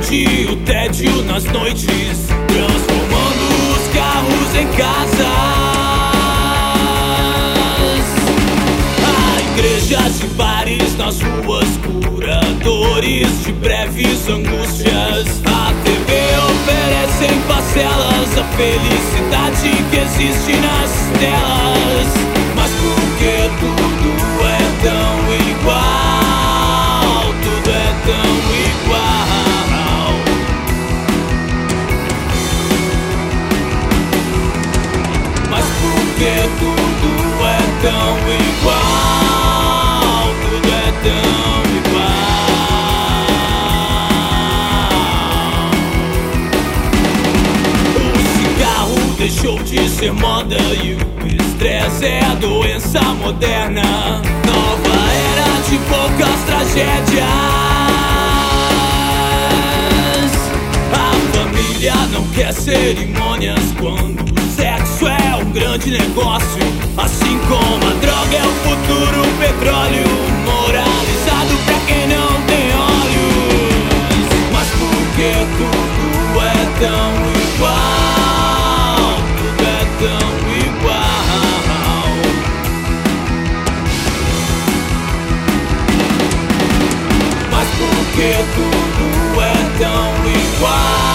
perde o tédio nas noites, transformando os carros em casas. Há igrejas e bares nas ruas, curadores de breves angústias. A TV oferece em parcelas a felicidade que existe nas telas. Mas por que tudo é tão igual? Tudo é tão igual. Mas por que tudo é tão igual? Tudo é tão igual. O cigarro deixou de ser moda e o estresse é a doença moderna. Nova era de poucas tragédias. A família não quer cerimônias quando o sexo é um grande negócio. Assim como a droga é o futuro, o petróleo moralizado pra quem não tem olhos. Mas por que tudo é tão igual? Tudo é tão igual. Mas por que tudo é tão igual?